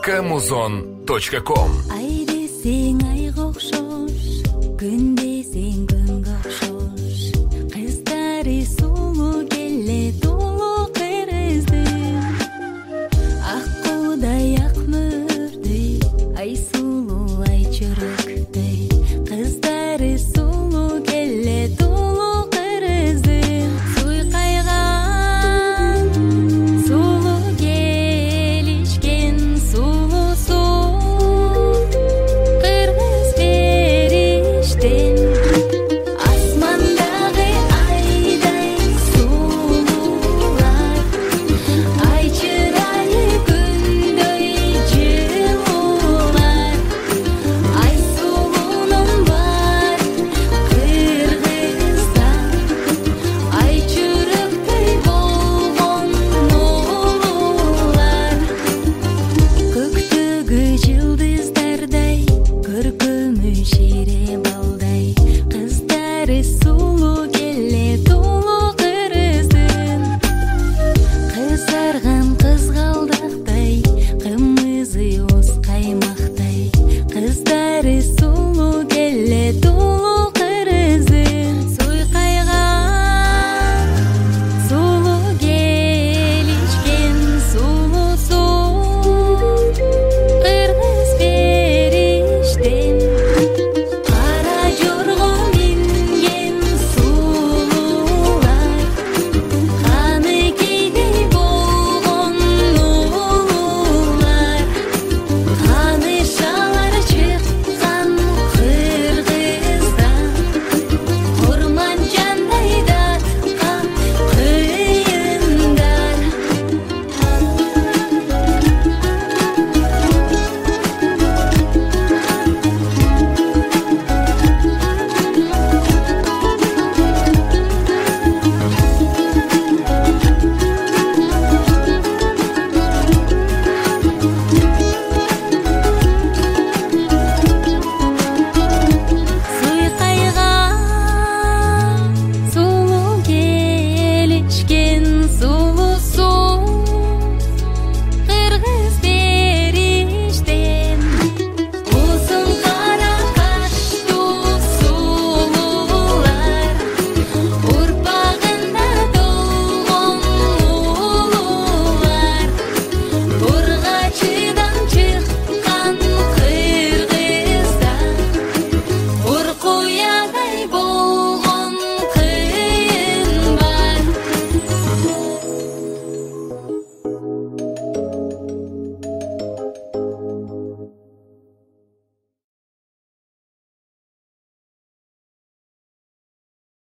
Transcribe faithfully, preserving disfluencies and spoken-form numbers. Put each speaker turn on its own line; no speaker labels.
камузон точка ком.
Ай десең айға оқшош, күн десең күнге оқшош. Қыздары сұлу келе толы қырызды. Ақ қудай ақ мөрді, ай сұлу ай чүрікті. Қыздары сұлу келе толы қырызды. Суйқайған сұлу келішкен сұлу сұл қырғыз періштен. Асмандағы айдай сұлулар, ай чырайы күндей жылулар. Ай сұлуным бар Қырғызстан, ай чүріктей болған молулар. Көктегі жұлдыздардай көркемі шере бар.